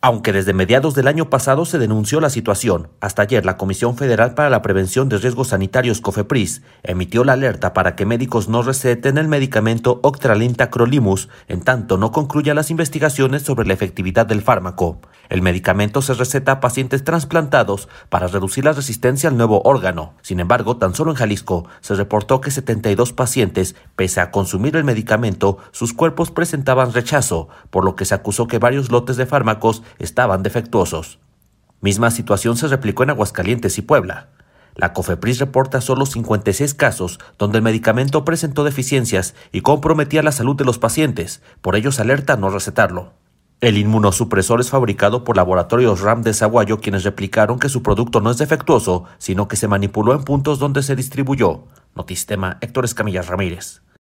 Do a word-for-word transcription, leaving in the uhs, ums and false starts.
Aunque desde mediados del año pasado se denunció la situación, hasta ayer la Comisión Federal para la Prevención de Riesgos Sanitarios COFEPRIS emitió la alerta para que médicos no receten el medicamento Octralin Tacrolimus en tanto no concluyan las investigaciones sobre la efectividad del fármaco. El medicamento se receta a pacientes trasplantados para reducir la resistencia al nuevo órgano. Sin embargo, tan solo en Jalisco se reportó que setenta y dos pacientes, pese a consumir el medicamento, sus cuerpos presentaban rechazo, por lo que se acusó que varios lotes de fármacos estaban defectuosos. Misma situación se replicó en Aguascalientes y Puebla. La COFEPRIS reporta solo cincuenta y seis casos donde el medicamento presentó deficiencias y comprometía la salud de los pacientes, por ello se alerta a no recetarlo. El inmunosupresor es fabricado por Laboratorios RAM de Saguayo, quienes replicaron que su producto no es defectuoso, sino que se manipuló en puntos donde se distribuyó. Notistema, Héctor Escamilla Ramírez.